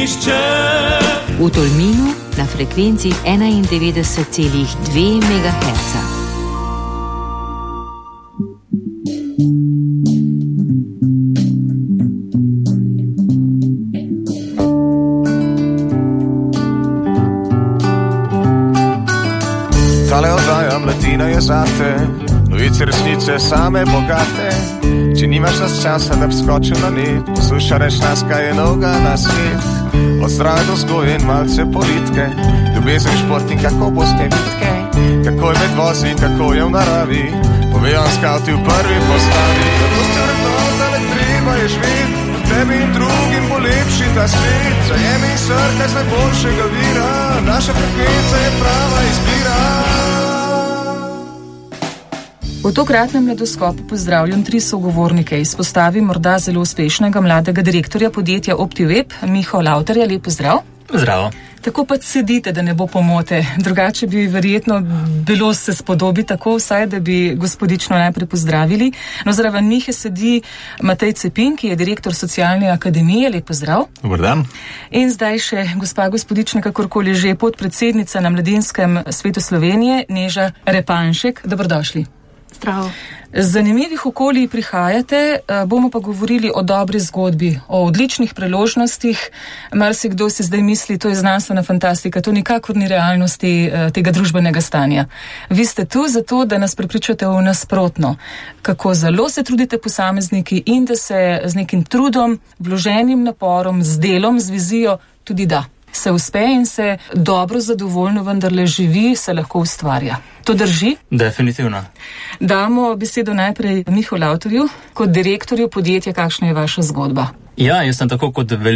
nihče. V Tolminu na frekvenci 91,2 MHz. Tale oddaja Mladina je zate, novice resnice same bogate. Če nimaš nas časa, da bi skočil na net, poslušaj reč nas, kaj je novega na svet. Od zdrave do vzgoje in malce politike, ljubezen, šport in kako boste bitke, kako je med vozi in kako je v naravi, povejo vam skavti v prvi postavi. Zato ste vrednota, le treba je živeti, tebi in drugim bo lepši ta svet. Zajemi in srkaj z najboljšega vira, naša frekvenca je prava izbira. V tokratnem mladoskopu pozdravljam 3 sogovornike. Izpostavim morda zelo uspešnega mladega direktorja podjetja OptiWeb, Miho Lavtarja. Lep pozdrav. Zdravo. Tako pa sedite, da ne bo pomote. Drugače bi verjetno bilo se spodobi tako vsaj, da bi gospodično najprej pozdravili. No, zraven njih sedi Matej Cepin, ki je direktor Socialne akademije. Lep pozdrav. Dobar dan. In zdaj še gospa gospodična, kakorkoli že, podpredsednica na Mladinskem svetu Slovenije, Neža Repanšek. Dobrodošli. Zdravo. Z zanimivih okolij prihajate, bomo pa govorili o dobri zgodbi, o odličnih priložnostih. Marsikdo si zdaj misli, to je znanstvena fantastika, to nikakor ni realnosti tega družbenega stanja. Vi ste tu zato, da nas prepričate v nasprotno, kako zelo se trudite posamezniki in da se z nekim trudom, vloženim naporom, z delom, z vizijo tudi da. Se uspe in se dobro, zadovoljno vendarle živi, se lahko ustvarja. To drži? Definitivno. Damo besedo najprej Mihu Lavtarju, kot direktorju podjetja. Kakšna je vaša zgodba? Ja, jaz sem tako kot